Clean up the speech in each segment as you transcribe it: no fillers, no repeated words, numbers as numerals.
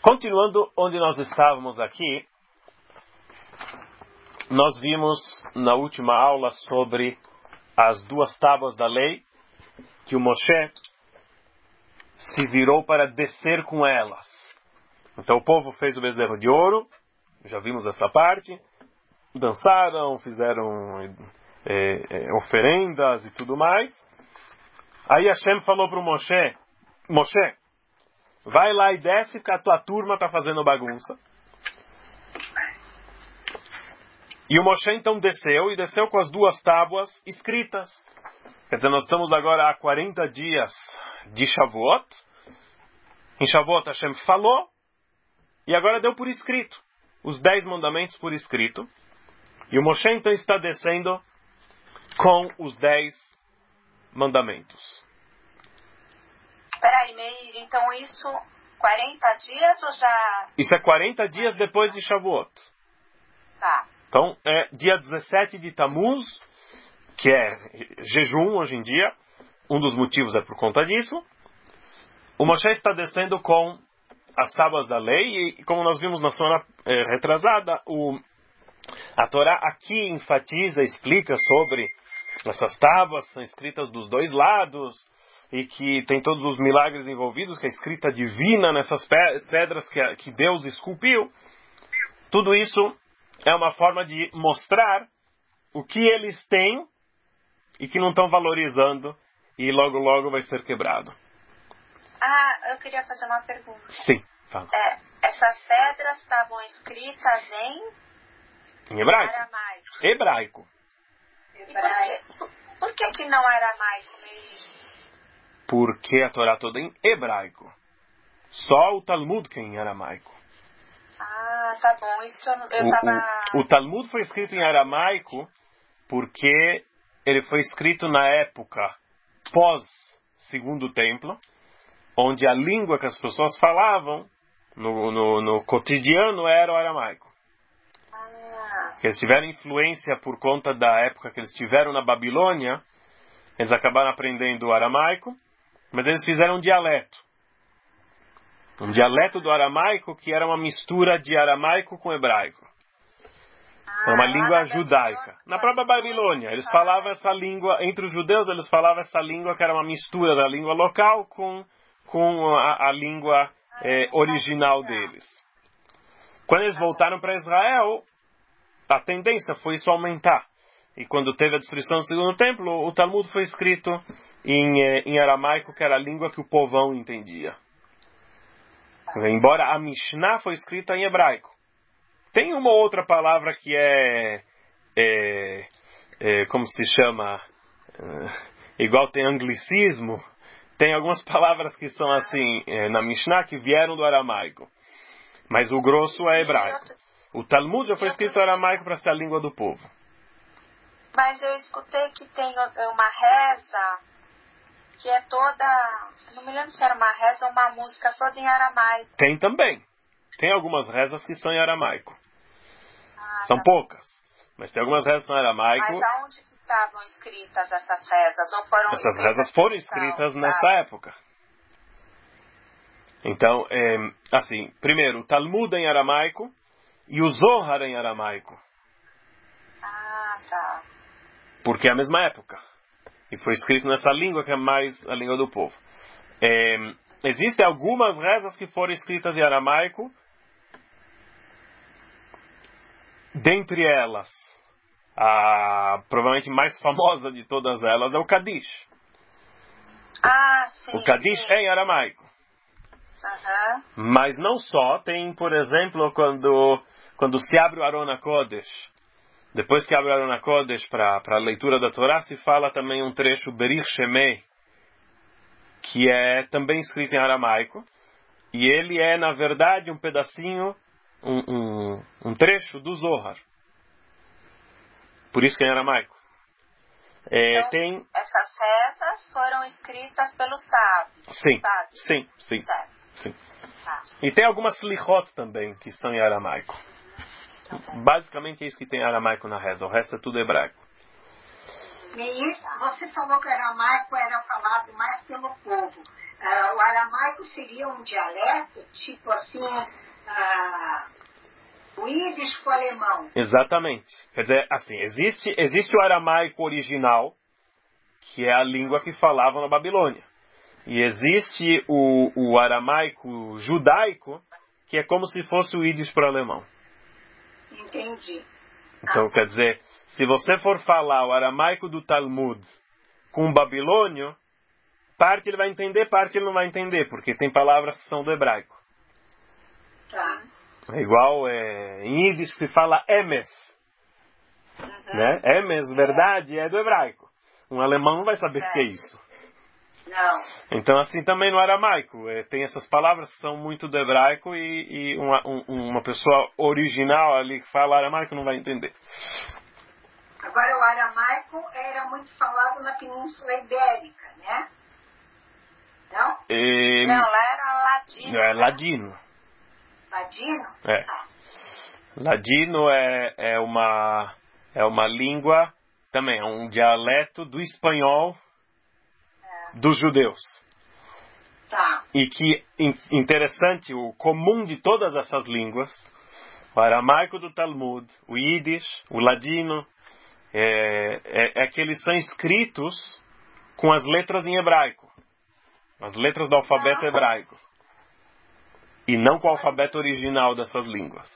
Continuando onde nós estávamos aqui, nós vimos na última aula sobre as duas tábuas da lei, que o Moshe se virou para descer com elas. Então o povo fez o bezerro de ouro, já vimos essa parte, dançaram, fizeram oferendas e tudo mais. Aí Hashem falou para o Moshe, vai lá e desce porque a tua turma está fazendo bagunça. E o Moshe então desceu com as duas tábuas escritas. Quer dizer, nós estamos agora há 40 dias de Shavuot. Em Shavuot Hashem falou, e agora deu por escrito. Os 10 mandamentos por escrito. E o Moshe então está descendo com os 10 mandamentos. Peraí, Meir, então isso 40 dias ou já... Isso é 40 dias depois de Shavuot. Tá. Então, é dia 17 de Tammuz, que é jejum hoje em dia. Um dos motivos é por conta disso. O Moshe está descendo com as tábuas da lei, e como nós vimos na semana retrasada, a Torá aqui enfatiza, explica sobre essas tábuas, são escritas dos dois lados, e que tem todos os milagres envolvidos, que a escrita divina nessas pedras que Deus esculpiu. Tudo isso é uma forma de mostrar o que eles têm e que não estão valorizando, e logo logo vai ser quebrado. Eu queria fazer uma pergunta. Sim, fala. Essas pedras estavam escritas em hebraico. Aramaico. Por que não aramaico mesmo? Porque a Torá toda é em hebraico. Só o Talmud que é em aramaico. Tá bom. Isso eu tava... O Talmud foi escrito em aramaico porque ele foi escrito na época pós-segundo templo, onde a língua que as pessoas falavam no cotidiano era o aramaico. Que eles tiveram influência por conta da época que eles estiveram na Babilônia, eles acabaram aprendendo o aramaico, mas eles fizeram um dialeto. Um dialeto do aramaico que era uma mistura de aramaico com hebraico. Era uma língua judaica. Na própria Babilônia, eles falavam essa língua, entre os judeus eles falavam essa língua que era uma mistura da língua local com a língua original deles. Quando eles voltaram para Israel, a tendência foi isso aumentar. E quando teve a destruição do segundo templo, o Talmud foi escrito em aramaico, que era a língua que o povão entendia. Quer dizer, embora a Mishnah foi escrita em hebraico. Tem uma outra palavra que como se chama, igual tem anglicismo, tem algumas palavras que são assim, na Mishnah, que vieram do aramaico. Mas o grosso é hebraico. O Talmud já foi escrito em aramaico para ser a língua do povo. Mas eu escutei que tem uma reza que é toda... Não me lembro se era uma reza ou uma música toda em aramaico. Tem também. Tem algumas rezas que são em aramaico. São poucas. Mas tem algumas rezas que são em aramaico. Mas aonde que estavam escritas essas rezas? Ou foram essas rezas foram escritas nessa época. Então, assim, primeiro, o Talmud é em aramaico e o Zohar é em aramaico. Tá. Porque é a mesma época. E foi escrito nessa língua que é mais a língua do povo. Existem algumas rezas que foram escritas em aramaico. Dentre elas, a provavelmente mais famosa de todas elas é o Kadish. Sim. O Kadish é em aramaico. Mas não só. Tem, por exemplo, quando se abre o Aron HaKodesh. Depois que abre o Aron HaKodesh para a leitura da Torá, se fala também um trecho Berich Shemei, que é também escrito em aramaico. E ele é, na verdade, um pedacinho, um trecho do Zohar. Por isso que é em aramaico. Então, essas rezas foram escritas pelos sábios. Sim. E tem algumas slichot também que são em aramaico. Basicamente é isso que tem aramaico na reza. O resto é tudo hebraico. Meir, você falou que o aramaico era falado mais pelo povo. O aramaico seria um dialeto, tipo assim, o ídis com o alemão. Exatamente. Quer dizer, assim, existe o aramaico original, que é a língua que falavam na Babilônia. E existe o aramaico judaico, que é como se fosse o ídis para o alemão. Entendi. Então, quer dizer, se você for falar o aramaico do Talmud com o babilônio, parte ele vai entender, parte ele não vai entender, porque tem palavras que são do hebraico. Tá. É igual em Yiddish se fala emes. Né? Emes, verdade, é do hebraico. Um alemão não vai saber o que é isso. Não. Então, assim também no aramaico. Tem essas palavras que são muito do hebraico e uma pessoa original ali que fala aramaico não vai entender. Agora, o aramaico era muito falado na Península Ibérica, né? Não? Não, lá era ladino. É ladino. Ladino? É. Ladino é uma língua, também é um dialeto do espanhol dos judeus. Tá. E que, interessante, o comum de todas essas línguas, o aramaico do Talmud, o Yiddish, o ladino, é que eles são escritos com as letras em hebraico. As letras do alfabeto hebraico. E não com o alfabeto original dessas línguas.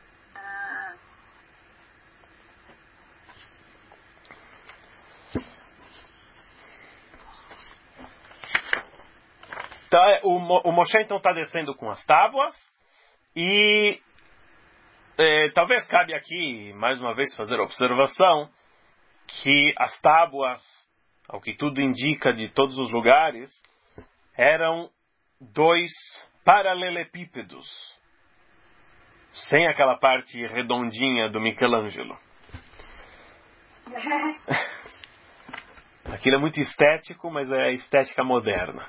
Então, o Moshe então está descendo com as tábuas e talvez cabe aqui, mais uma vez, fazer a observação que as tábuas, ao que tudo indica de todos os lugares, eram 2 paralelepípedos, sem aquela parte redondinha do Michelangelo. Aquilo é muito estético, mas é estética moderna.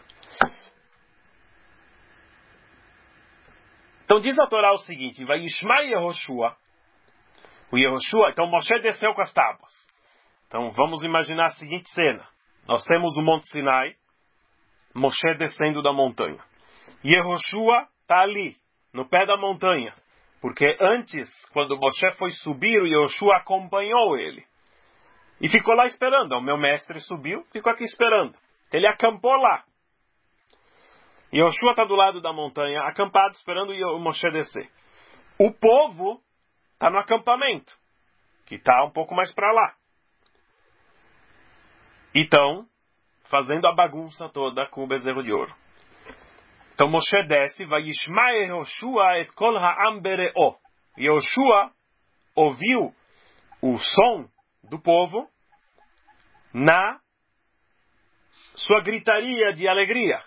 Então diz a Torá o seguinte: vai Yishma Yehoshua. O Yehoshua, então Moshe desceu com as tábuas. Então vamos imaginar a seguinte cena. Nós temos o Monte Sinai, Moshe descendo da montanha. Yehoshua está ali, no pé da montanha. Porque antes, quando Moshe foi subir, o Yehoshua acompanhou ele. E ficou lá esperando. O meu mestre subiu, ficou aqui esperando. Ele acampou lá. Yehoshua está do lado da montanha, acampado, esperando o Moshe descer. O povo está no acampamento, que está um pouco mais para lá. E estão fazendo a bagunça toda com o bezerro de ouro. Então Moshe desce, vai Yishma Yehoshua et kol ha'am bere'o. Yehoshua ouviu o som do povo na sua gritaria de alegria.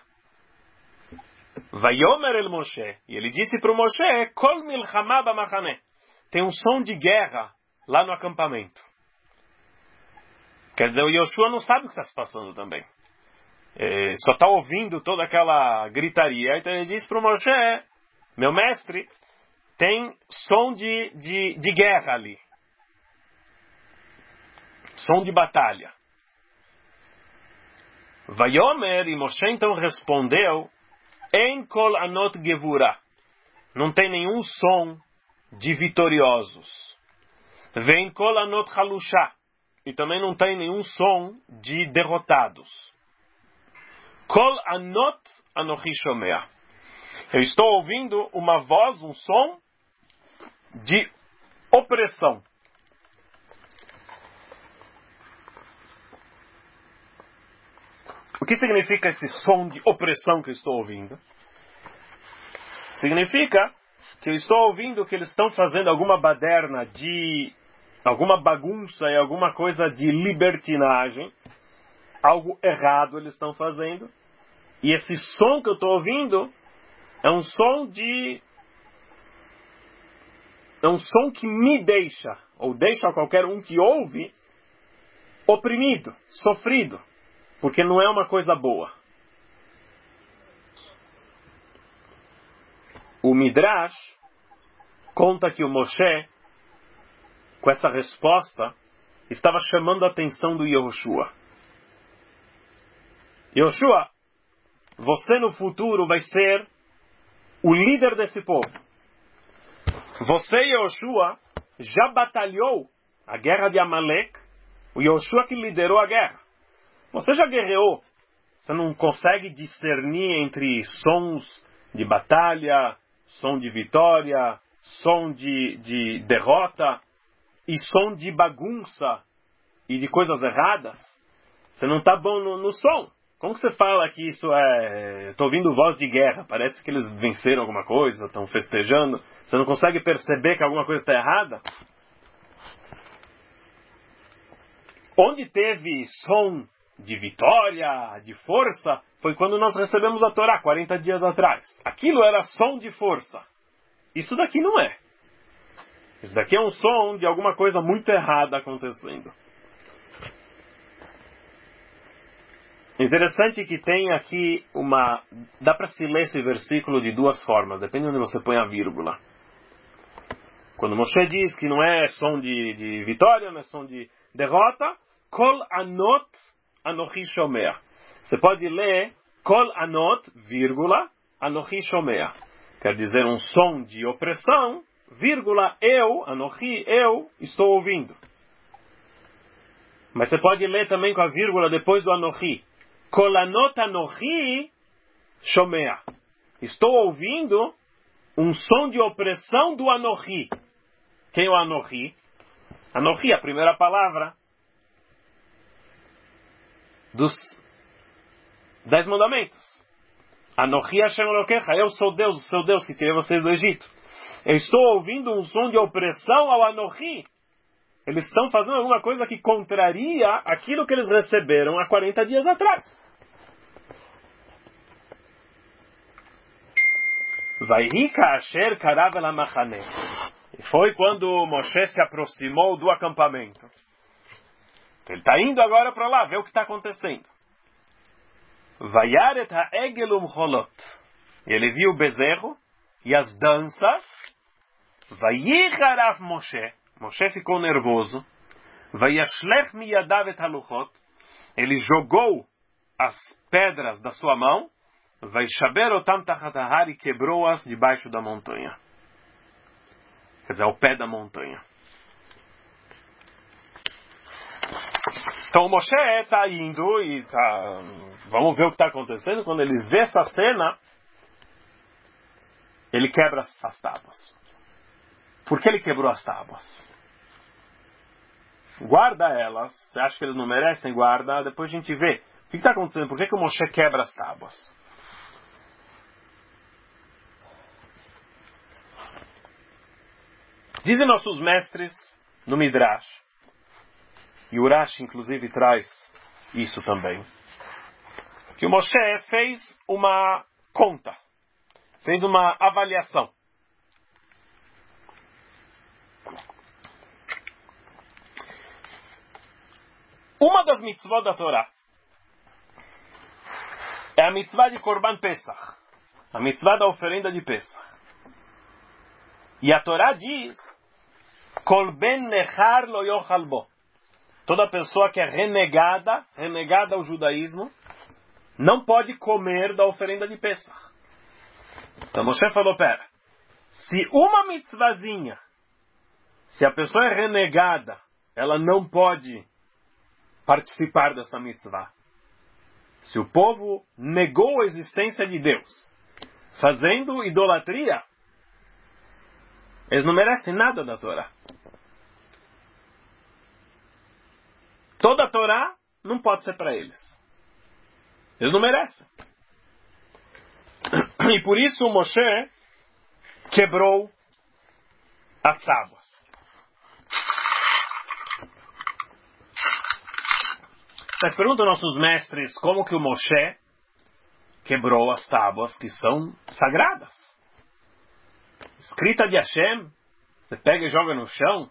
Vayomer el Moshe, e ele disse para o Moshe, kol milchama b'machane. Tem um som de guerra lá no acampamento. Quer dizer, o Yehoshua não sabe o que está se passando também. Só está ouvindo toda aquela gritaria. Então ele disse para o Moshe, meu mestre, tem som de guerra ali. Som de batalha. Vayomer, e Moshe então respondeu, En kol anot gevura. Não tem nenhum som de vitoriosos. Vem kol anot halusha. E também não tem nenhum som de derrotados. Kol anot anochi shomea. Eu estou ouvindo uma voz, um som de opressão. O que significa esse som de opressão que eu estou ouvindo? Significa que eu estou ouvindo que eles estão fazendo alguma baderna alguma bagunça e alguma coisa de libertinagem. Algo errado eles estão fazendo. E esse som que eu estou ouvindo é um som que me deixa, ou deixa qualquer um que ouve, oprimido, sofrido. Porque não é uma coisa boa. O Midrash conta que o Moshe, com essa resposta, estava chamando a atenção do Yehoshua. Yehoshua, você no futuro vai ser o líder desse povo. Você, Yoshua, já batalhou a guerra de Amalek, o Yoshua que liderou a guerra. Você já guerreou. Você não consegue discernir entre sons de batalha, som de vitória, som de derrota e som de bagunça e de coisas erradas? Você não está bom no som. Como que você fala que isso é... Estou ouvindo voz de guerra. Parece que eles venceram alguma coisa, estão festejando. Você não consegue perceber que alguma coisa está errada? Onde teve som de vitória, de força, foi quando nós recebemos a Torá, 40 dias atrás. Aquilo era som de força. Isso daqui não é. Isso daqui é um som de alguma coisa muito errada acontecendo. Interessante que tem aqui uma... Dá para se ler esse versículo de duas formas, depende de onde você põe a vírgula. Quando Moshe diz que não é som de vitória, não é som de derrota, Kol anot anochi shomea. Você pode ler Kol anot, vírgula, anochi shomea. Quer dizer, um som de opressão, vírgula, eu, anochi, eu estou ouvindo. Mas você pode ler também com a vírgula depois do anochi. Kol anot anochi shomea. Estou ouvindo um som de opressão do anochi. Quem é o anochi? Anochi, a primeira palavra dos 10 mandamentos. Anochi Hashem Elokecha, eu sou Deus, o seu Deus que tirei vocês do Egito. Eu estou ouvindo um som de opressão ao Anochi. Eles estão fazendo alguma coisa que contraria aquilo que eles receberam há 40 dias atrás. Vaihi ka'asher karav el hamachaneh. E foi quando Moshe se aproximou do acampamento. Ele está indo agora para lá, ver o que está acontecendo. Vayaret ha'egel umcholot. Ele viu o bezerro e as danças. Vayicharaf Moshe. Moshe ficou nervoso. Vayashlech miyadav et haluchot. Ele jogou as pedras da sua mão. Vaishaber otam tachat hahar, e quebrou-as debaixo da montanha. Quer dizer, ao pé da montanha. Então o Moshe está indo e está... Vamos ver o que está acontecendo. Quando ele vê essa cena, ele quebra as tábuas. Por que ele quebrou as tábuas? Guarda elas. Você acha que eles não merecem? Guarda. Depois a gente vê. O que está acontecendo? Por que o Moshe quebra as tábuas? Dizem nossos mestres no Midrash, e o Urash inclusive traz isso também, que o Moshe fez uma conta, fez uma avaliação. Uma das mitzvot da Torá é a mitzvah de Korban Pesach, a mitzvah da oferenda de Pesach. E a Torá diz: Kol ben nechar lo yochal bo. Toda pessoa que é renegada ao judaísmo, não pode comer da oferenda de Pesach. Então Moshe falou, pera, se uma mitzvazinha, se a pessoa é renegada, ela não pode participar dessa mitzvah. Se o povo negou a existência de Deus, fazendo idolatria, eles não merecem nada da Torá. Toda a Torá não pode ser para eles. Eles não merecem. E por isso o Moshe quebrou as tábuas. Mas perguntam nossos mestres como que o Moshe quebrou as tábuas que são sagradas. Escrita de Hashem, você pega e joga no chão.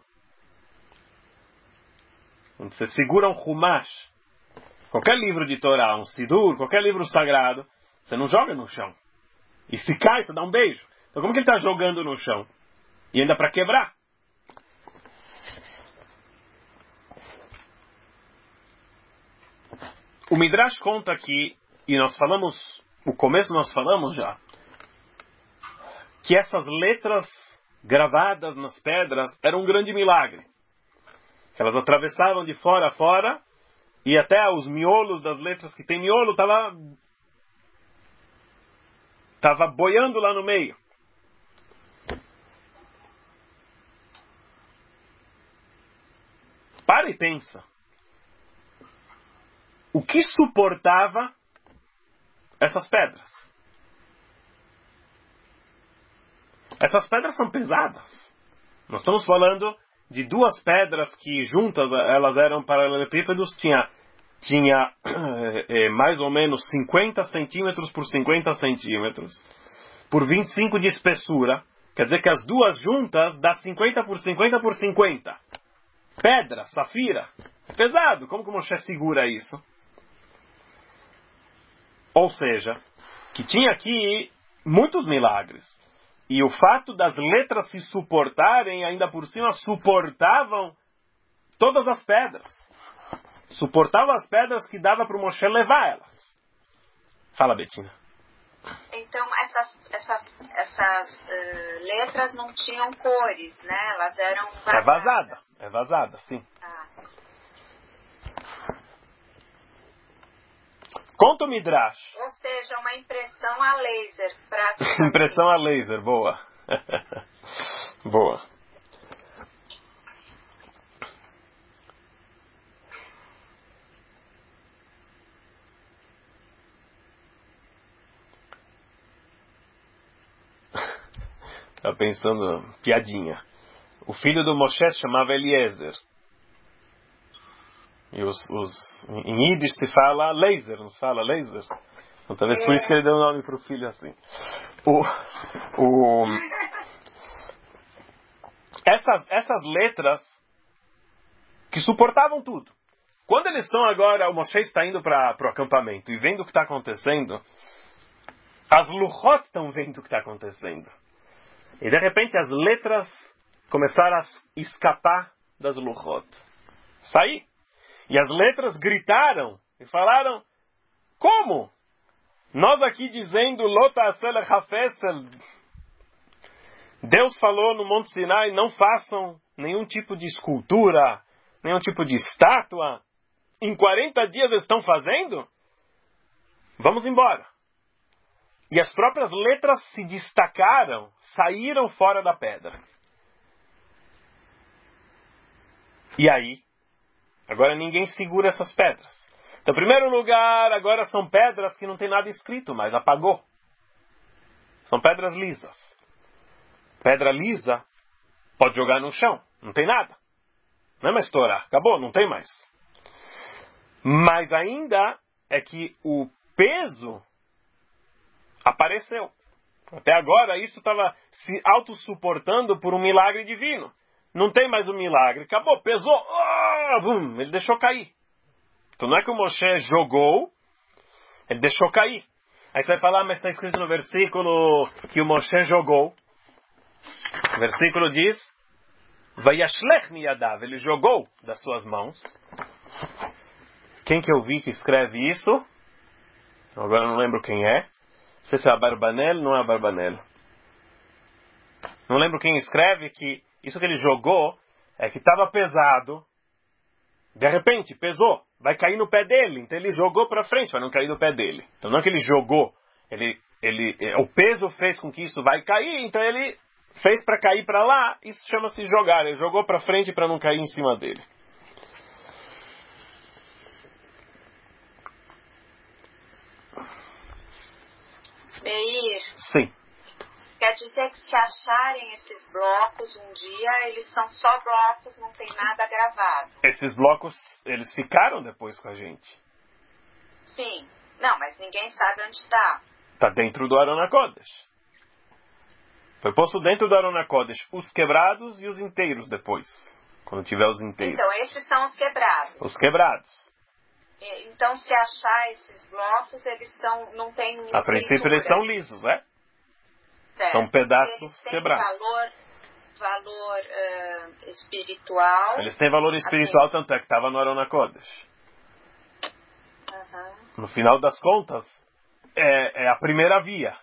Quando você segura um Humash, qualquer livro de Torá, um Sidur, qualquer livro sagrado, você não joga no chão. E se cai, você dá um beijo. Então como que ele está jogando no chão? E ainda para quebrar. O Midrash conta aqui, e nós falamos o começo nós falamos já, que essas letras gravadas nas pedras eram um grande milagre. Que elas atravessavam de fora a fora e até os miolos das letras, que tem miolo, estava boiando lá no meio. Para e pensa. O que suportava essas pedras? Essas pedras são pesadas. Nós estamos falando de duas pedras que juntas elas eram paralelepípedos, tinha mais ou menos 50 centímetros por 50 centímetros, por 25 de espessura. Quer dizer que as duas juntas dá 50 por 50 por 50. Pedra, safira. É pesado. Como que o Moshe segura isso? Ou seja, que tinha aqui muitos milagres. E o fato das letras se suportarem, ainda por cima, suportavam todas as pedras. Suportavam as pedras que dava para o Moshe levar elas. Fala, Betina. Então, essas letras não tinham cores, né? Elas eram vazadas. É vazada, sim. Ah. Conta o Midrash. Ou seja, uma impressão a laser. Impressão a laser, boa. Boa. Estava pensando, piadinha. O filho do Moshe se chamava Eliezer. E em Yiddish se fala laser, não se fala laser? Então, talvez por isso que ele deu o nome para o filho assim. Essas letras que suportavam tudo. Quando eles estão agora, o Moshe está indo para o acampamento e vendo o que está acontecendo, as luchot estão vendo o que está acontecendo. E de repente as letras começaram a escapar das luchot. Sair. E as letras gritaram e falaram: como? Nós aqui dizendo Lota Asel Hafesel, Deus falou no Monte Sinai, não façam nenhum tipo de escultura, nenhum tipo de estátua. Em 40 dias eles estão fazendo? Vamos embora. E as próprias letras se destacaram, saíram fora da pedra. E aí? Agora ninguém segura essas pedras. Então, em primeiro lugar, agora são pedras que não tem nada escrito, mas apagou. São pedras lisas. Pedra lisa, pode jogar no chão, não tem nada. Não é mais estourar, acabou, não tem mais. Mas ainda é que o peso apareceu. Até agora isso estava se autossuportando por um milagre divino. Não tem mais um milagre, acabou, pesou, ele deixou cair. Então não é que o Moshe jogou, ele deixou cair. Aí você vai falar, mas está escrito no versículo que o Moshe jogou. O versículo diz, Vayashlech miyadav, ele jogou das suas mãos. Quem que eu vi que escreve isso? Agora eu não lembro quem é. Não sei se é a Barbanel, não é a Barbanel. Não lembro quem escreve que isso que ele jogou é que estava pesado. De repente, pesou. Vai cair no pé dele. Então ele jogou para frente, vai não cair no pé dele. Então não é que ele jogou. O peso fez com que isso vai cair. Então ele fez para cair para lá. Isso chama-se jogar. Ele jogou para frente para não cair em cima dele. Meir. Sim. Quer dizer que se acharem esses blocos um dia, eles são só blocos, não tem nada gravado. Esses blocos, eles ficaram depois com a gente. Sim. Não, mas ninguém sabe onde está. Está dentro do Aron HaKodesh. Foi posto dentro do Aron HaKodesh os quebrados e os inteiros depois. Quando tiver os inteiros. Então, esses são os quebrados. Os quebrados. Então, se achar esses blocos, eles não têm escritura. A princípio eles são lisos, né? Certo. São pedaços eles têm quebrados. valor espiritual. Eles têm valor espiritual, assim, tanto é que estava no Aron HaKodesh. Uhum. No final das contas, é a primeira via.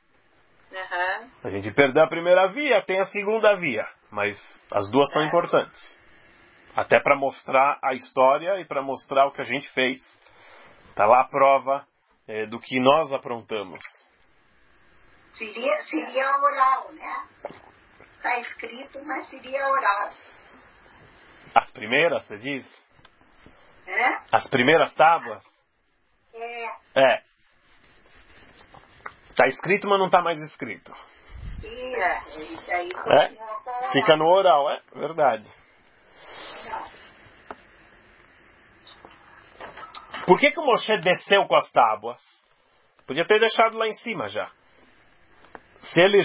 A gente perdeu a primeira via, tem a segunda via. Mas as duas são importantes. Até para mostrar a história e para mostrar o que a gente fez. Está lá a prova do que nós aprontamos. Seria oral, né? Está escrito, mas seria oral. As primeiras, você diz? É? As primeiras tábuas? É. Está escrito, mas não está mais escrito. Isso aí Fica no oral, é verdade. Por que o Moshe desceu com as tábuas? Podia ter deixado lá em cima já. Se ele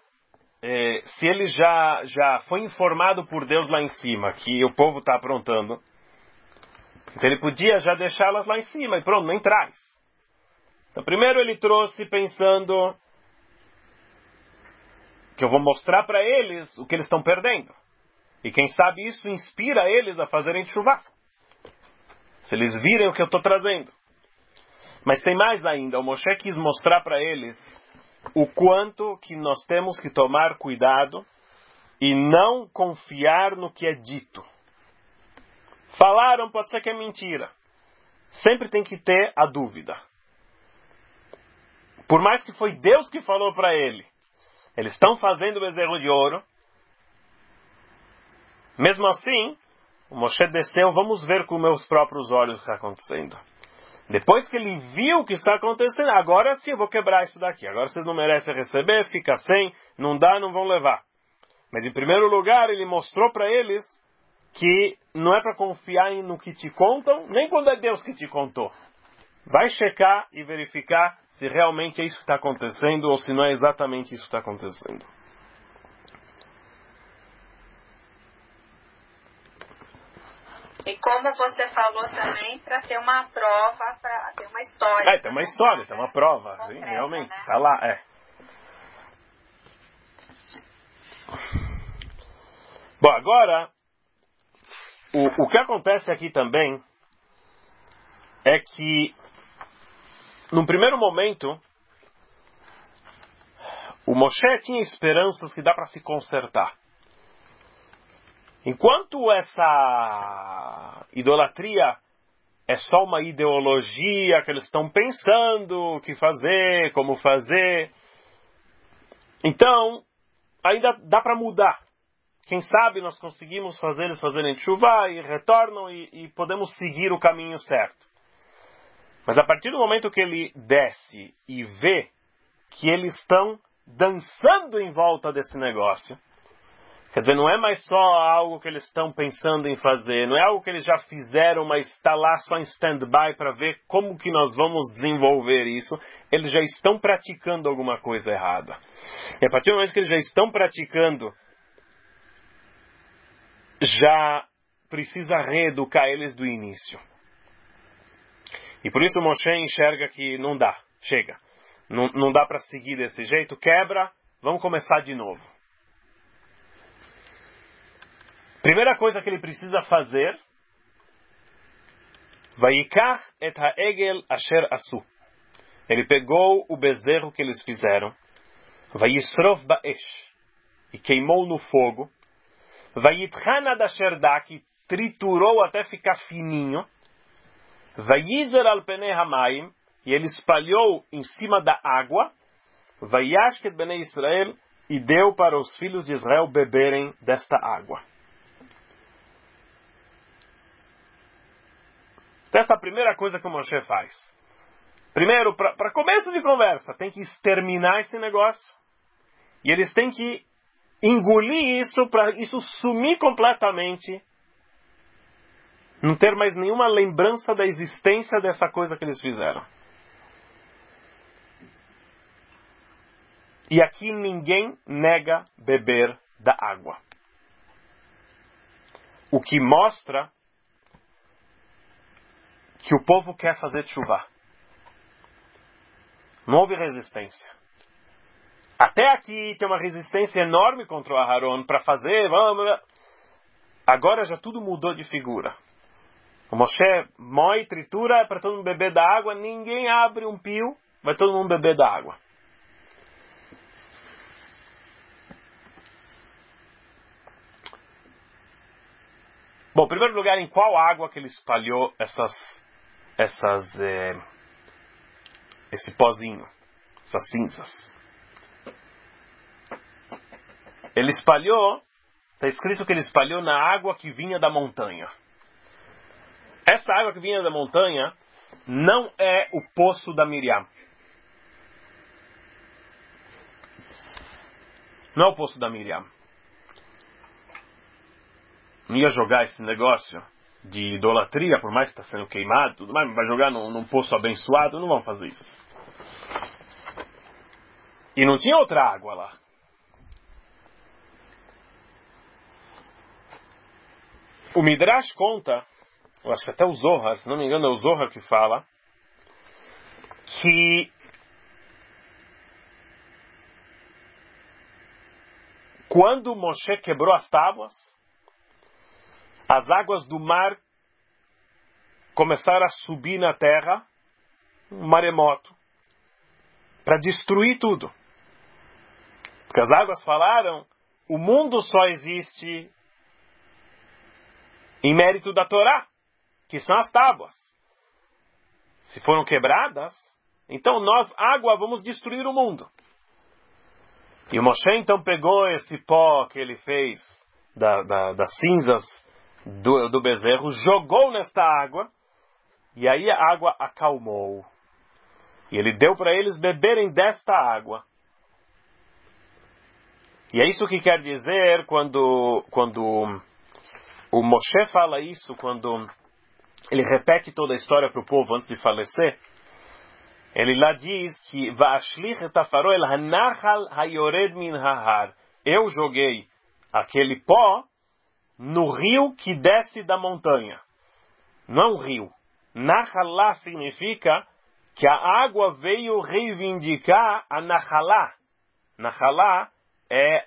já foi informado por Deus lá em cima que o povo está aprontando, então ele podia já deixá-las lá em cima e pronto, nem traz. Então primeiro ele trouxe pensando que eu vou mostrar para eles o que eles estão perdendo. E quem sabe isso inspira eles a fazerem tshuva. Se eles virem o que eu estou trazendo. Mas tem mais ainda, o Moshe quis mostrar para eles o quanto que nós temos que tomar cuidado e não confiar no que é dito. Falaram, pode ser que é mentira. Sempre tem que ter a dúvida. Por mais que foi Deus que falou para ele, eles estão fazendo o bezerro de ouro. Mesmo assim, o Moshe desceu, vamos ver com meus próprios olhos o que está acontecendo. Depois que ele viu o que está acontecendo, agora sim eu vou quebrar isso daqui. Agora vocês não merecem receber, fica sem, não dá, não vão levar. Mas em primeiro lugar, ele mostrou para eles que não é para confiar no que te contam, nem quando é Deus que te contou. Vai checar e verificar se realmente é isso que está acontecendo ou se não é exatamente isso que está acontecendo. E como você falou também, para ter uma prova, para ter uma história. Tem uma história, tem uma prova. Concreta, realmente, está né? lá, Bom, agora, o que acontece aqui também é que, num primeiro momento, o Moshe tinha esperanças que dá para se consertar. Enquanto essa idolatria é só uma ideologia que eles estão pensando o que fazer, como fazer, então ainda dá para mudar. Quem sabe nós conseguimos fazer eles fazerem tshuva e retornam e podemos seguir o caminho certo. Mas a partir do momento que ele desce e vê que eles estão dançando em volta desse negócio, quer dizer, não é mais só algo que eles estão pensando em fazer, não é algo que eles já fizeram, mas está lá só em stand-by para ver como que nós vamos desenvolver isso. Eles já estão praticando alguma coisa errada. E a partir do momento que eles já estão praticando, já precisa reeducar eles do início. E por isso o Moshe enxerga que não dá, chega. Não dá para seguir desse jeito, quebra, vamos começar de novo. Primeira coisa que ele precisa fazer, Vayikach et ha'egel asher asu. Ele pegou o bezerro que eles fizeram, Vayisrof ba'esh, e queimou no fogo, Vayitchan ad asher dak, triturou até ficar fininho, Vayizer al penei hamayim, e ele espalhou em cima da água, Vayashket benei Israel, e deu para os filhos de Israel beberem desta água. Então essa é a primeira coisa que o Moshe faz. Primeiro, para começo de conversa, tem que exterminar esse negócio. E eles têm que engolir isso, para isso sumir completamente. Não ter mais nenhuma lembrança da existência dessa coisa que eles fizeram. E aqui ninguém nega beber da água. O que mostra que o povo quer fazer tshuva. Não houve resistência. Até aqui tem uma resistência enorme contra o Aharon para fazer, vamos. Agora já tudo mudou de figura. O Moshe moe, tritura para todo mundo beber da água, ninguém abre um pio vai todo mundo beber da água. Bom, em primeiro lugar, em qual água que ele espalhou esse pozinho, essas cinzas? Ele espalhou, está escrito que ele espalhou na água que vinha da montanha. Essa água que vinha da montanha não é o poço da Miriam. Não é o poço da Miriam. Não ia jogar esse negócio de idolatria, por mais que está sendo queimado, tudo mais, vai jogar num poço abençoado, não vão fazer isso. E não tinha outra água lá. O Midrash conta, eu acho que até o Zohar, se não me engano é o Zohar que fala, que quando Moshe quebrou as tábuas, as águas do mar começaram a subir na terra, um maremoto, para destruir tudo. Porque as águas falaram, o mundo só existe em mérito da Torá, que são as tábuas. Se foram quebradas, então nós, água, vamos destruir o mundo. E o Moshe então pegou esse pó que ele fez das cinzas do bezerro, jogou nesta água, e aí a água acalmou. E ele deu para eles beberem desta água. E é isso que quer dizer quando o Moshe fala isso, quando ele repete toda a história para o povo antes de falecer. Ele lá diz que Va'ashlich et afaro el hanachal hayored min hahar. Eu joguei aquele pó no rio que desce da montanha. Não é um rio. Nachalá significa que a água veio reivindicar a Nachalá. Nachalá é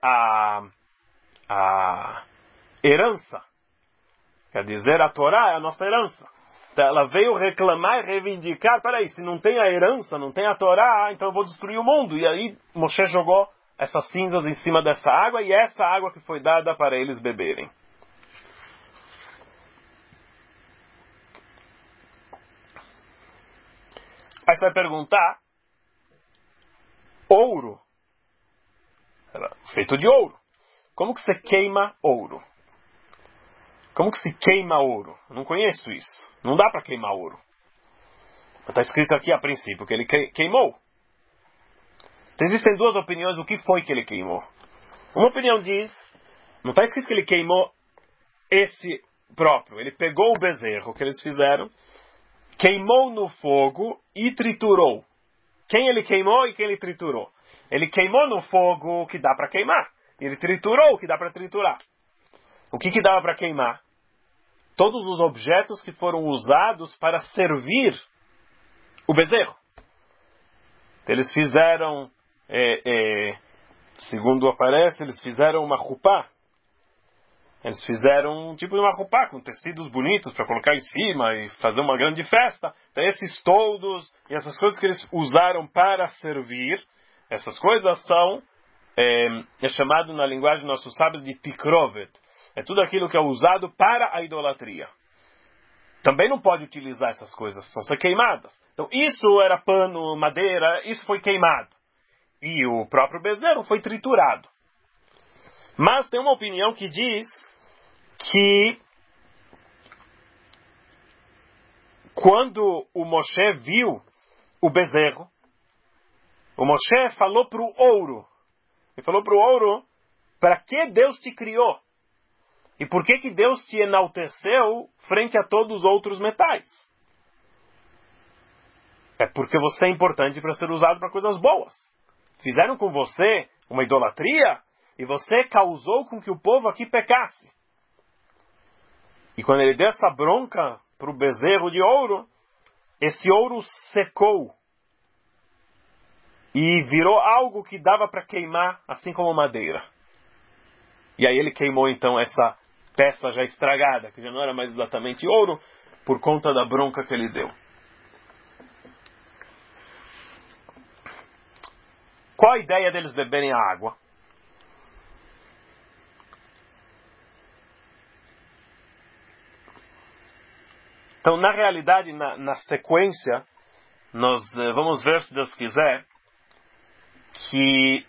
a herança. Quer dizer, a Torá é a nossa herança. Então, ela veio reclamar e reivindicar, peraí, se não tem a herança, não tem a Torá, então eu vou destruir o mundo. E aí Moshe jogou essas cinzas em cima dessa água, e essa água que foi dada para eles beberem. Aí você vai perguntar, ouro, feito de ouro, como que você queima ouro? Como que se queima ouro? Eu não conheço isso. Não dá para queimar ouro. Está escrito aqui a princípio que ele queimou. Então, existem duas opiniões do que foi que ele queimou. Uma opinião diz, não está escrito que ele queimou esse próprio. Ele pegou o bezerro que eles fizeram, queimou no fogo e triturou. Quem ele queimou e quem ele triturou? Ele queimou no fogo que dá para queimar. Ele triturou o que dá para triturar. O que dava para queimar? Todos os objetos que foram usados para servir o bezerro. Eles fizeram, segundo aparece, eles fizeram uma rupá. Eles fizeram um tipo de uma rupá com tecidos bonitos para colocar em cima e fazer uma grande festa. Então esses toldos e essas coisas que eles usaram para servir, essas coisas são, é chamado na linguagem dos nossos sábios de tikrovet. É tudo aquilo que é usado para a idolatria. Também não pode utilizar essas coisas, precisam ser queimadas. Então isso era pano, madeira, isso foi queimado. E o próprio bezerro foi triturado. Mas tem uma opinião que diz que quando o Moshe viu o bezerro, o Moshe falou para o ouro. Ele falou para o ouro, para que Deus te criou? E por que Deus te enalteceu frente a todos os outros metais? É porque você é importante para ser usado para coisas boas. Fizeram com você uma idolatria e você causou com que o povo aqui pecasse. E quando ele deu essa bronca para o bezerro de ouro, esse ouro secou e virou algo que dava para queimar, assim como madeira. E aí ele queimou então essa peça já estragada, que já não era mais exatamente ouro, por conta da bronca que ele deu. Qual a ideia deles beberem a água? Então, na realidade, na sequência, nós vamos ver, se Deus quiser, que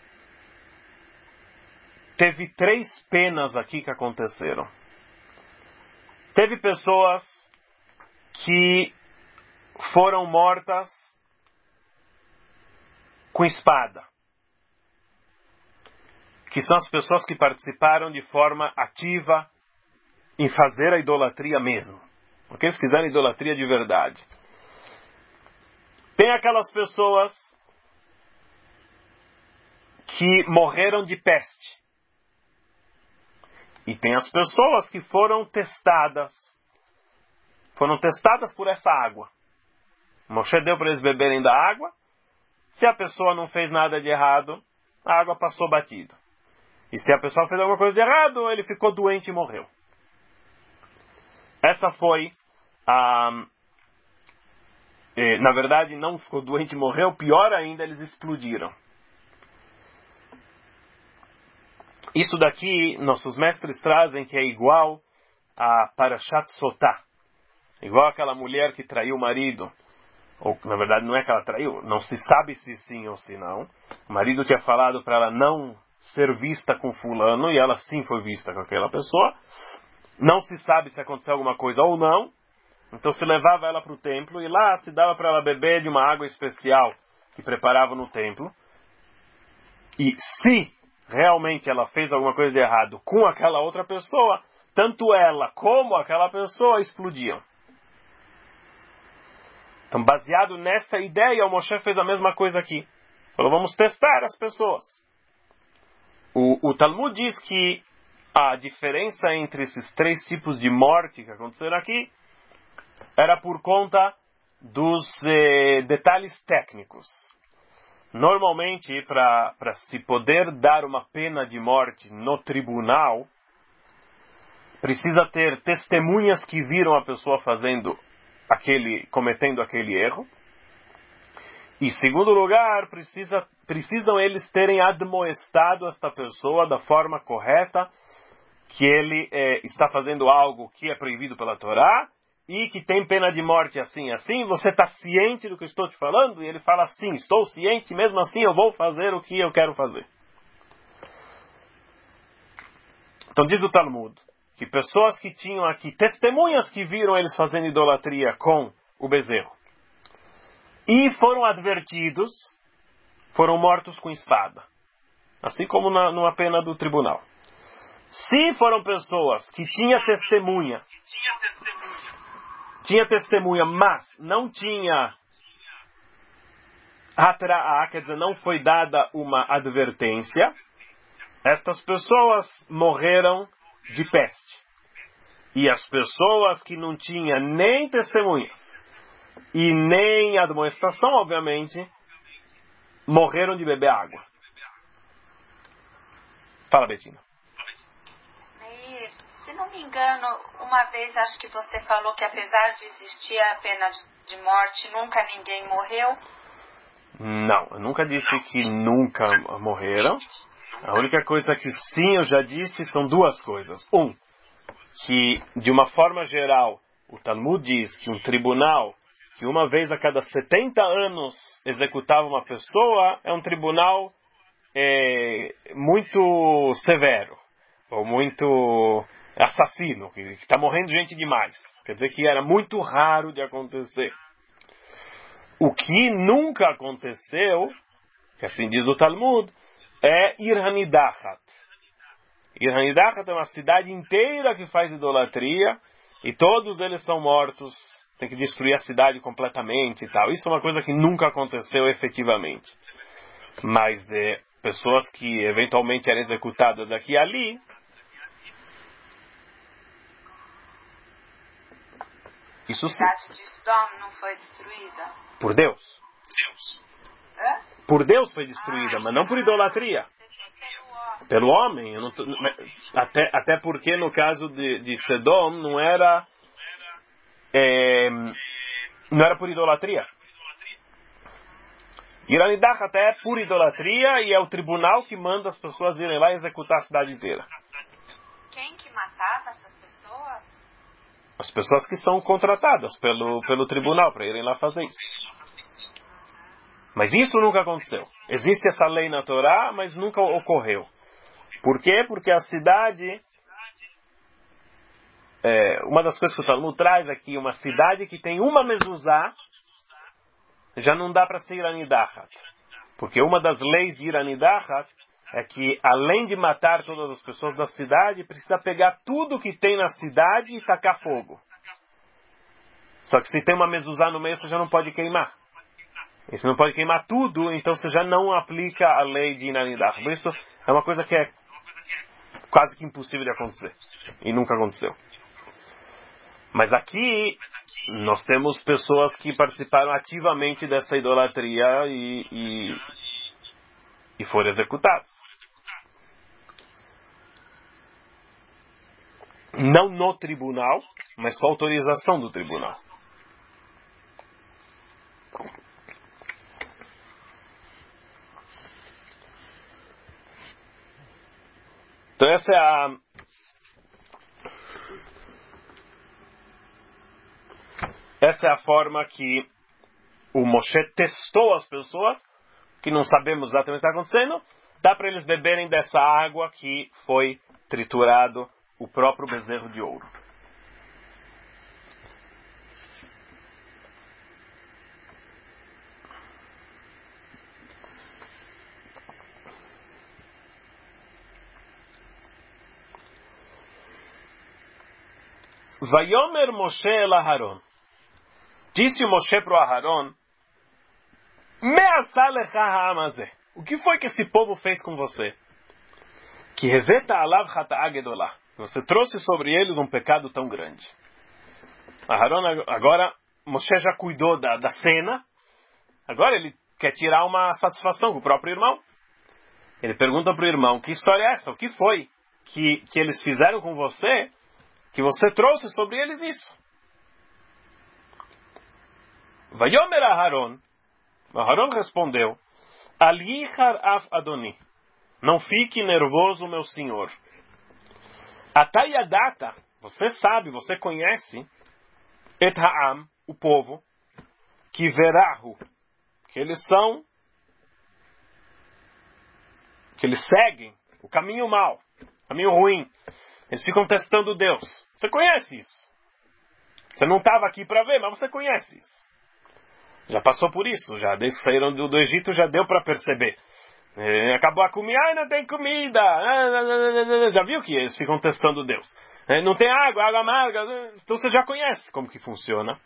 teve 3 penas aqui que aconteceram. Teve pessoas que foram mortas com espada, que são as pessoas que participaram de forma ativa em fazer a idolatria mesmo. Porque eles fizeram idolatria de verdade. Tem aquelas pessoas que morreram de peste. E tem as pessoas que foram testadas por essa água. Moshe deu para eles beberem da água. Se a pessoa não fez nada de errado, a água passou batido. E se a pessoa fez alguma coisa de errado, ele ficou doente e morreu. Essa foi na verdade, não ficou doente e morreu. Pior ainda, eles explodiram. Isso daqui, nossos mestres trazem que é igual a Parashat Sotá. Igual aquela mulher que traiu o marido. Ou, na verdade, não é que ela traiu. Não se sabe se sim ou se não. O marido tinha falado para ela não ser vista com fulano. E ela sim foi vista com aquela pessoa. Não se sabe se aconteceu alguma coisa ou não. Então se levava ela para o templo. E lá se dava para ela beber de uma água especial que preparava no templo. E se realmente ela fez alguma coisa de errado com aquela outra pessoa, tanto ela como aquela pessoa explodiam. Então, baseado nessa ideia, o Moshe fez a mesma coisa aqui. Falou, vamos testar as pessoas. O Talmud diz que a diferença entre esses 3 tipos de morte que aconteceram aqui era por conta dos detalhes técnicos. Normalmente, para se poder dar uma pena de morte no tribunal, precisa ter testemunhas que viram a pessoa cometendo aquele erro. E, segundo lugar, precisam eles terem admoestado esta pessoa da forma correta, que ele está fazendo algo que é proibido pela Torá, e que tem pena de morte assim, você está ciente do que eu estou te falando? E ele fala, sim, estou ciente, mesmo assim eu vou fazer o que eu quero fazer. Então diz o Talmud, que pessoas que tinham aqui, testemunhas que viram eles fazendo idolatria com o bezerro, e foram advertidos, foram mortos com espada. Assim como numa pena do tribunal. Se foram pessoas que tinha testemunha, mas não tinha quer dizer, não foi dada uma advertência, estas pessoas morreram de peste. E as pessoas que não tinham nem testemunhas e nem admoestação, obviamente, morreram de beber água. Fala, Betina. Se não me engano, uma vez acho que você falou que apesar de existir a pena de morte, nunca ninguém morreu. Não, eu nunca disse que nunca morreram. A única coisa que sim eu já disse são 2 coisas. Que de uma forma geral, o Talmud diz que um tribunal que uma vez a cada 70 anos executava uma pessoa é um tribunal muito severo, ou muito assassino, que está morrendo gente demais. Quer dizer que era muito raro de acontecer. O que nunca aconteceu, que assim diz o Talmud, é Ir Hanidachat. Ir Hanidachat é uma cidade inteira que faz idolatria, e todos eles são mortos, tem que destruir a cidade completamente e tal. Isso é uma coisa que nunca aconteceu efetivamente. Mas pessoas que eventualmente eram executadas daqui e ali, isso sim. A cidade de Sodom não foi destruída? Por Deus. Hã? Por Deus foi destruída, mas não por idolatria. Pelo homem. Eu não até porque no caso de Sodom não era por idolatria. Iranidach até é pura idolatria e é o tribunal que manda as pessoas irem lá e executar a cidade inteira. Quem que matava essas pessoas? As pessoas que são contratadas pelo tribunal para irem lá fazer isso. Mas isso nunca aconteceu. Existe essa lei na Torá, mas nunca ocorreu. Por quê? Porque a cidade... uma das coisas que o Talmud traz aqui, uma cidade que tem uma mezuzá, já não dá para ser Iranidachat. Porque uma das leis de Iranidachat é que, além de matar todas as pessoas da cidade, precisa pegar tudo que tem na cidade e tacar fogo. Só que se tem uma mezuzá no meio, você já não pode queimar. E se não pode queimar tudo, então você já não aplica a lei de Iranidachat. Por isso, é uma coisa que é quase que impossível de acontecer. E nunca aconteceu. Mas aqui, nós temos pessoas que participaram ativamente dessa idolatria e foram executadas. Não no tribunal, mas com a autorização do tribunal. Então essa é a forma que o Moshe testou as pessoas, que não sabemos exatamente o que está acontecendo, dá para eles beberem dessa água que foi triturado o próprio bezerro de ouro. Vayomer Moshe el Aharon. Disse o Moshe para o Aharon, Me'asa lecha ha'am hazeh. O que foi que esse povo fez com você? Que reveta alav chata'a gedolah. Você trouxe sobre eles um pecado tão grande. Aharon, agora, Moshe já cuidou da cena. Agora ele quer tirar uma satisfação com o próprio irmão. Ele pergunta para o irmão, que história é essa? O que foi que eles fizeram com você, que você trouxe sobre eles isso? Vayomer Aharon. Aharon respondeu, Al yichar af Adoni. Não fique nervoso, meu senhor. Atayadata, você sabe, você conhece, et ha'am, o povo, que verahu, que eles seguem o caminho mau, o caminho ruim. Eles ficam testando Deus. Você conhece isso. Você não estava aqui para ver, mas você conhece isso. Já passou por isso, já desde que saíram do Egito já deu para perceber. Acabou a comida, não tem comida. Já viu que eles ficam testando Deus. Não tem água amarga. Então você já conhece como que funciona.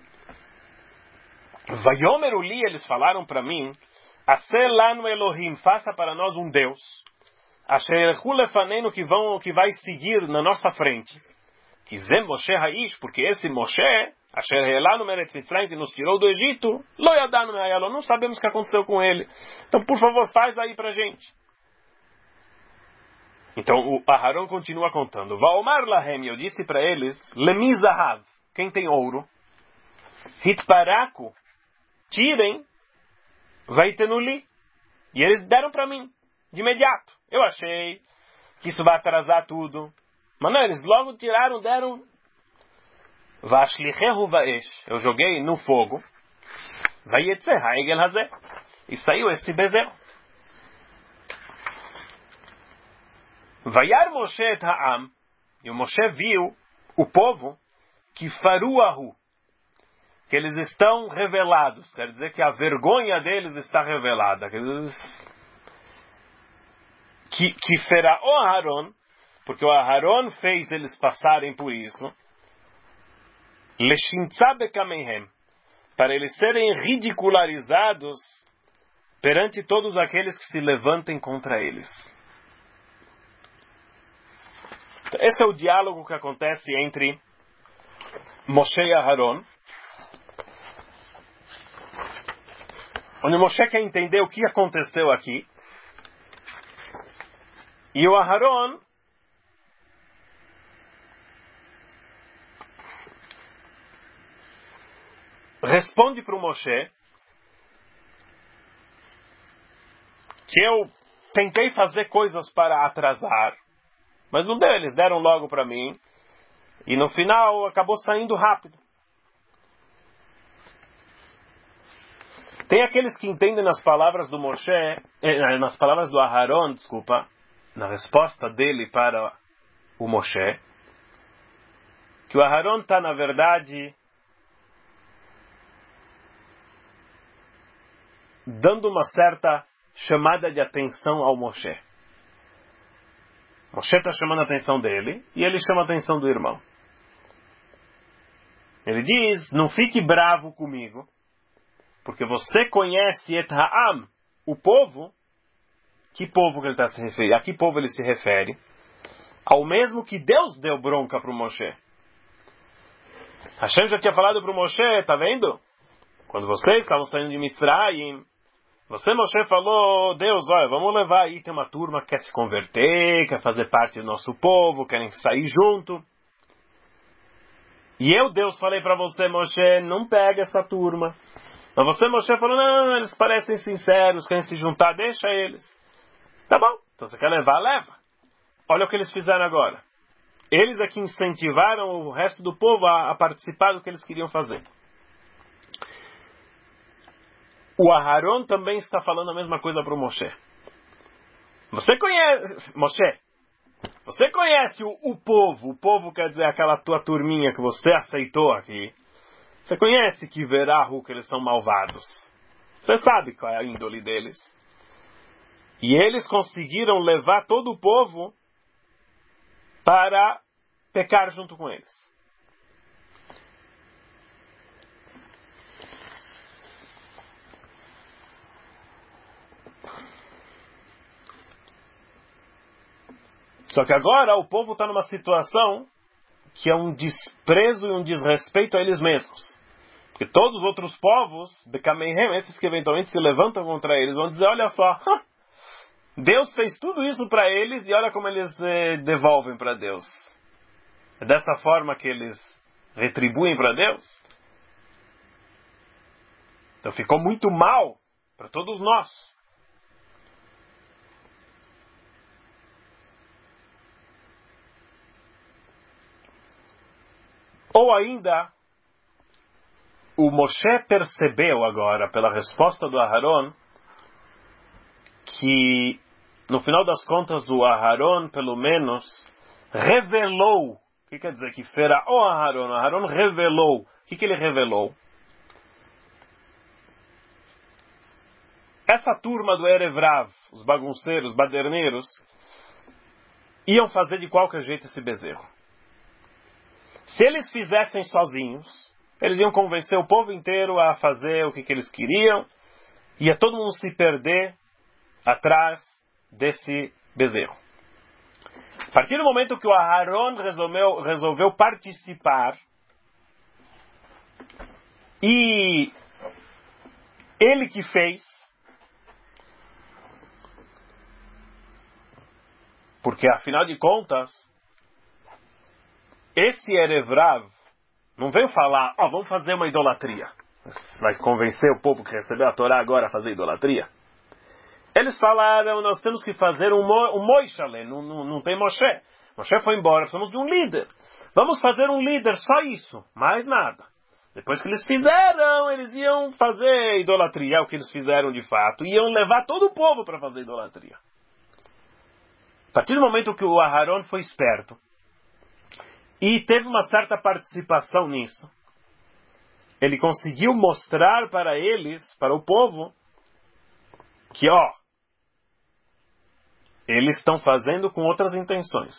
Vayomer Uli, eles falaram para mim, Aseh lanu Elohim, faça para nós um Deus. Asher elchu lefanenu, que vai seguir na nossa frente. Kizem Moshe Haish, porque esse Moshe, Asher elanu meretz Mitzrayim, que nos tirou do Egito, lo yadanu me'ayalo, não sabemos o que aconteceu com ele. Então, por favor, faz aí pra gente. Então, o Aharon continua contando. Vaomar lahem, eu disse para eles, lemi zahav, quem tem ouro, hitparaku, tirem, vaitenuli. E eles deram para mim, de imediato. Eu achei que isso vai atrasar tudo. Mas não, eles logo tiraram, deram. Vashlichehu vaesh. Eu joguei no fogo. Vayetze ha'egel hazeh. E saiu esse bezerro. Vayar Moshe et ha'am. E o Moshe viu o povo que faruahu. Que eles estão revelados. Quer dizer que a vergonha deles está revelada. Que Faraó Aharon, porque o Aharon fez eles passarem por isso, Leshimtza bekameihem, para eles serem ridicularizados perante todos aqueles que se levantem contra eles. Então, esse é o diálogo que acontece entre Moshe e Aharon, onde Moshe quer entender o que aconteceu aqui. E o Aharon responde para o Moshe que eu tentei fazer coisas para atrasar, mas não deu, eles deram logo para mim, e no final acabou saindo rápido. Tem aqueles que entendem nas palavras do Moshe, nas palavras do Aharon, desculpa, na resposta dele para o Moshe, que o Aharon está, na verdade, dando uma certa chamada de atenção ao Moshe. Moshe está chamando a atenção dele e ele chama a atenção do irmão. Ele diz, não fique bravo comigo, porque você conhece Et Ha'am, o povo. Que povo que ele está se referindo? A que povo ele se refere? Ao mesmo que Deus deu bronca para o Moshe. Hashem já tinha falado para o Moshe, tá vendo? Quando vocês estavam saindo de Mitzrayim, Moshe falou, Deus, olha, vamos levar aí, tem uma turma que quer se converter, quer fazer parte do nosso povo, querem sair junto. E eu, Deus, falei para você, Moshe, não pega essa turma. Mas você, Moshe, falou, não, eles parecem sinceros, querem se juntar, deixa eles. Tá bom, então você quer levar, leva. Olha o que eles fizeram agora. Eles é que incentivaram o resto do povo a participar do que eles queriam fazer. O Aharon também está falando a mesma coisa para o Moshe. Você conhece, Moshe, você conhece o povo quer dizer aquela tua turminha que você aceitou aqui. Você conhece que Verahu, que eles são malvados. Você sabe qual é a índole deles. E eles conseguiram levar todo o povo para pecar junto com eles. Só que agora o povo está numa situação que é um desprezo e um desrespeito a eles mesmos. Porque todos os outros povos, Bekameihem, esses que eventualmente se levantam contra eles, vão dizer, olha só, Deus fez tudo isso para eles e olha como eles devolvem para Deus. É dessa forma que eles retribuem para Deus. Então ficou muito mal para todos nós. Ou ainda, o Moshe percebeu agora, pela resposta do Aharon, que, no final das contas, o Aharon, pelo menos, revelou. O que quer dizer que fera o Aharon? O Aharon revelou. O que ele revelou? Essa turma do Erev Rav, os bagunceiros, baderneiros, iam fazer de qualquer jeito esse bezerro. Se eles fizessem sozinhos, eles iam convencer o povo inteiro a fazer o que eles queriam, ia todo mundo se perder atrás desse bezerro. A partir do momento que o Aharon resolveu participar, e ele que fez, porque afinal de contas, esse Erev Rav não veio falar, vamos fazer uma idolatria. Vai convencer o povo que recebeu a Torá agora a fazer idolatria? Eles falaram, nós temos que fazer um Moishale, não tem Moshe. Moshe foi embora, precisamos de um líder. Vamos fazer um líder, só isso, mais nada. Depois que eles fizeram, eles iam fazer idolatria, o que eles fizeram de fato. Iam levar todo o povo para fazer idolatria. A partir do momento que o Aharon foi esperto, e teve uma certa participação nisso, ele conseguiu mostrar para eles, para o povo, que eles estão fazendo com outras intenções.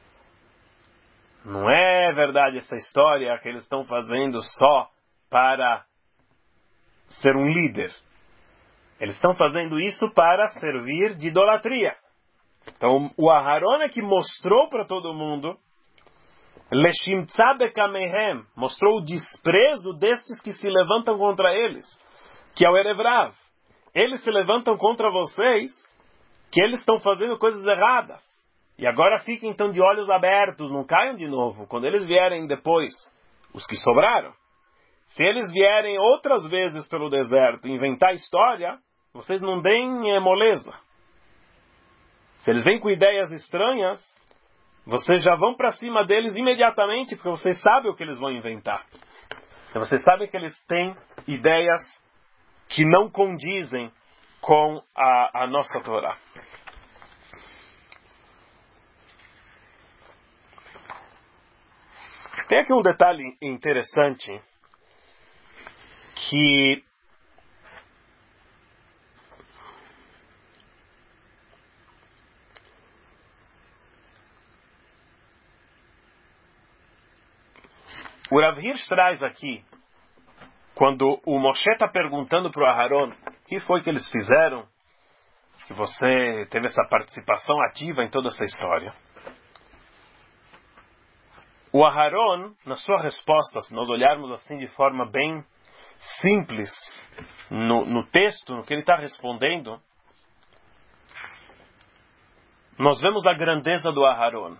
Não é verdade essa história que eles estão fazendo só para ser um líder. Eles estão fazendo isso para servir de idolatria. Então o Aharon é que mostrou para todo mundo, Leshimtza bekameihem, mostrou o desprezo destes que se levantam contra eles, que é o Erev Rav. Eles se levantam contra vocês, que eles estão fazendo coisas erradas. E agora fiquem então de olhos abertos, não caiam de novo. Quando eles vierem depois, os que sobraram, se eles vierem outras vezes pelo deserto inventar história, vocês não deem moleza. Se eles vêm com ideias estranhas, vocês já vão para cima deles imediatamente, porque vocês sabem o que eles vão inventar. Então, vocês sabem que eles têm ideias que não condizem com a nossa Torá. Tem aqui um detalhe interessante, que o Rav Hirsch traz aqui, quando o Moshe está perguntando para o Aharon o que foi que eles fizeram, que você teve essa participação ativa em toda essa história. O Aharon, na sua resposta, se nós olharmos assim de forma bem simples, no texto, no que ele está respondendo, nós vemos a grandeza do Aharon.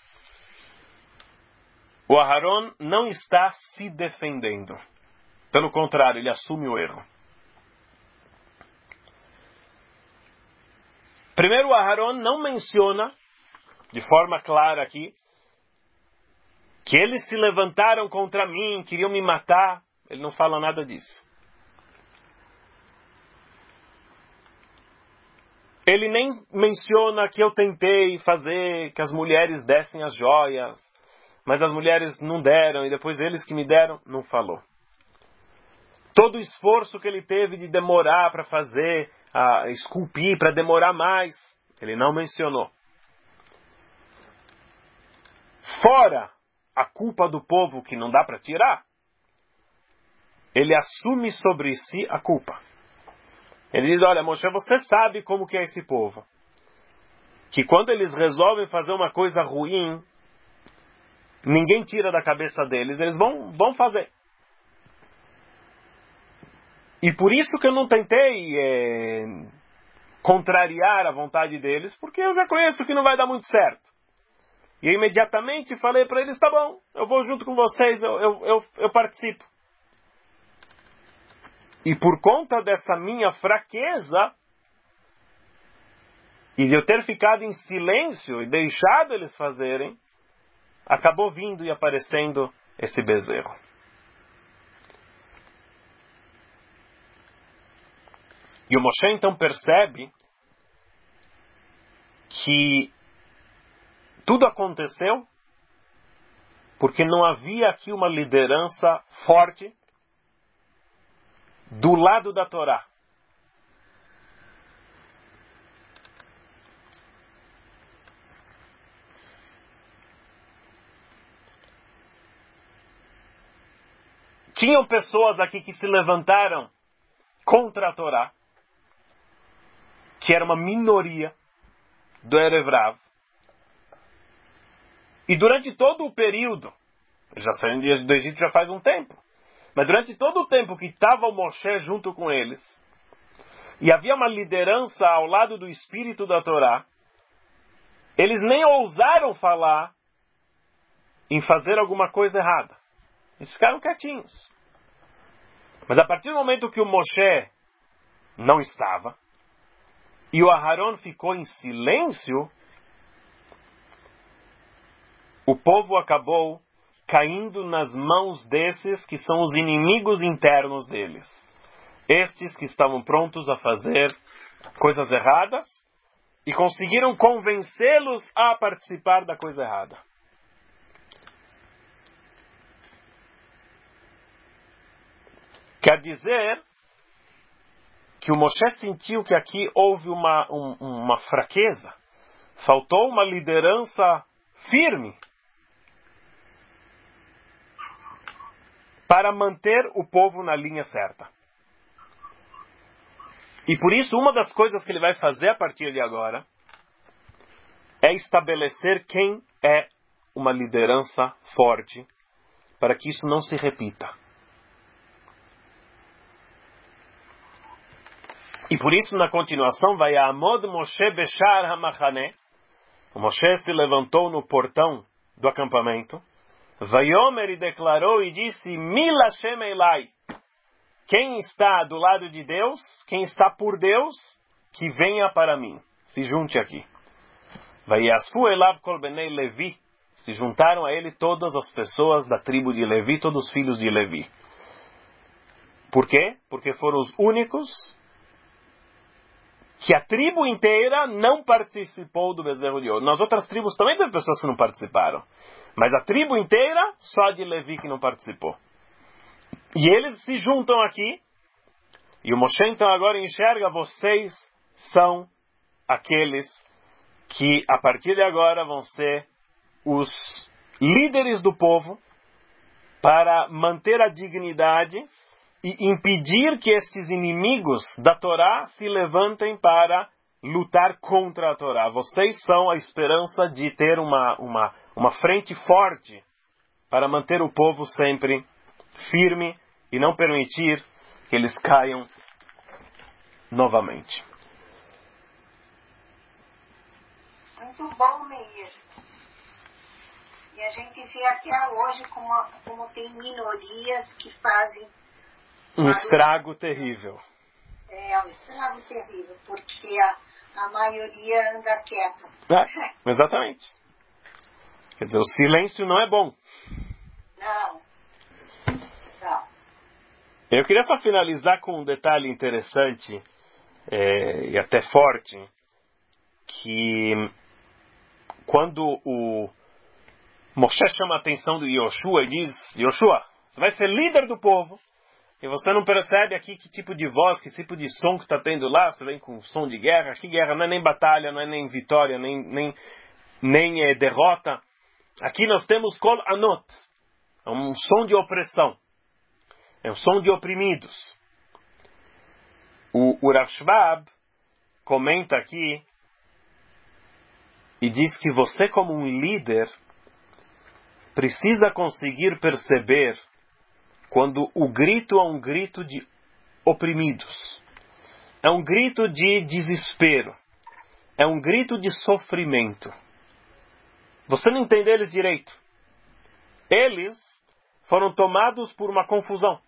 O Aharon não está se defendendo. Pelo contrário, ele assume o erro. Primeiro, o Aharon não menciona, de forma clara aqui, que eles se levantaram contra mim, queriam me matar. Ele não fala nada disso. Ele nem menciona que eu tentei fazer que as mulheres dessem as joias, mas as mulheres não deram, e depois eles que me deram, não falou. Todo o esforço que ele teve de demorar para fazer, esculpir, para demorar mais, ele não mencionou. Fora a culpa do povo que não dá para tirar, ele assume sobre si a culpa. Ele diz, olha, Moshe, você sabe como que é esse povo. Que quando eles resolvem fazer uma coisa ruim, ninguém tira da cabeça deles, eles vão fazer. E por isso que eu não tentei contrariar a vontade deles, porque eu já conheço que não vai dar muito certo. E eu imediatamente falei para eles, tá bom, eu vou junto com vocês, eu participo. E por conta dessa minha fraqueza, e de eu ter ficado em silêncio e deixado eles fazerem, acabou vindo e aparecendo esse bezerro. E o Moshe então percebe que tudo aconteceu porque não havia aqui uma liderança forte do lado da Torá. Tinham pessoas aqui que se levantaram contra a Torá, que era uma minoria do Erev Rav. E durante todo o período, já saíram do Egito já faz um tempo, mas durante todo o tempo que estava o Moshe junto com eles, e havia uma liderança ao lado do espírito da Torá, eles nem ousaram falar em fazer alguma coisa errada. Eles ficaram quietinhos. Mas a partir do momento que o Moshe não estava, e o Aharon ficou em silêncio, o povo acabou caindo nas mãos desses que são os inimigos internos deles. Estes que estavam prontos a fazer coisas erradas e conseguiram convencê-los a participar da coisa errada. Quer dizer que o Moshe sentiu que aqui houve uma fraqueza, faltou uma liderança firme para manter o povo na linha certa. E por isso, uma das coisas que ele vai fazer a partir de agora é estabelecer quem é uma liderança forte, para que isso não se repita. E por isso, na continuação, vai Amod Moshe Beshar HaMachane. O Moshe se levantou no portão do acampamento. Vayomer, e declarou e disse, Mil Hashem Elai. Quem está do lado de Deus, quem está por Deus, que venha para mim. Se junte aqui. Vayasfu elav kol benei Levi. Se juntaram a ele todas as pessoas da tribo de Levi, todos os filhos de Levi. Por quê? Porque foram os únicos que a tribo inteira não participou do bezerro de ouro. Nas outras tribos também tem pessoas que não participaram. Mas a tribo inteira, só de Levi que não participou. E eles se juntam aqui. E o Moshe então agora enxerga, vocês são aqueles que a partir de agora vão ser os líderes do povo para manter a dignidade e impedir que estes inimigos da Torá se levantem para lutar contra a Torá. Vocês são a esperança de ter uma frente forte para manter o povo sempre firme e não permitir que eles caiam novamente. Muito bom, Meir. E a gente vê até hoje como tem minorias que fazem Um estrago terrível. É um estrago terrível, porque a maioria anda quieta. Exatamente. Quer dizer, o silêncio não é bom. Não. Eu queria só finalizar com um detalhe interessante e até forte, que quando o Moshe chama a atenção do Yoshua e diz: Yoshua, você vai ser líder do povo, e você não percebe aqui que tipo de voz, que tipo de som que está tendo lá, você vem com som de guerra. Aqui guerra não é nem batalha, não é nem vitória, nem derrota. Aqui nós temos kol anot, é um som de opressão, é um som de oprimidos. O Rav Shvab comenta aqui e diz que você, como um líder, precisa conseguir perceber quando o grito é um grito de oprimidos, é um grito de desespero, é um grito de sofrimento. Você não entende eles direito. Eles foram tomados por uma confusão.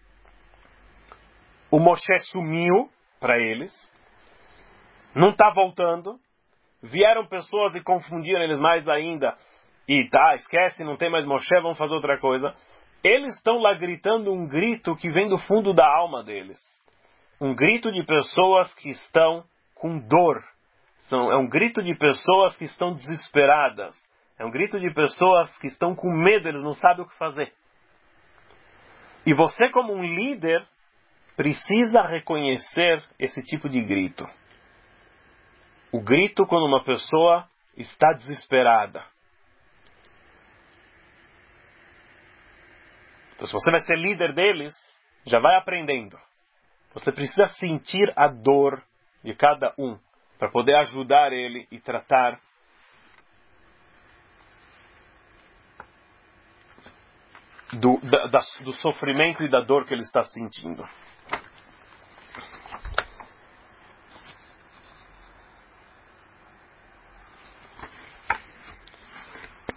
O Moshe sumiu para eles, não está voltando, vieram pessoas e confundiram eles mais ainda, e esquece, não tem mais Moshe, vamos fazer outra coisa. Eles estão lá gritando um grito que vem do fundo da alma deles. Um grito de pessoas que estão com dor. É um grito de pessoas que estão desesperadas. É um grito de pessoas que estão com medo, eles não sabem o que fazer. E você, como um líder, precisa reconhecer esse tipo de grito. O grito quando uma pessoa está desesperada. Então, se você vai ser líder deles, já vai aprendendo. Você precisa sentir a dor de cada um para poder ajudar ele e tratar do sofrimento e da dor que ele está sentindo.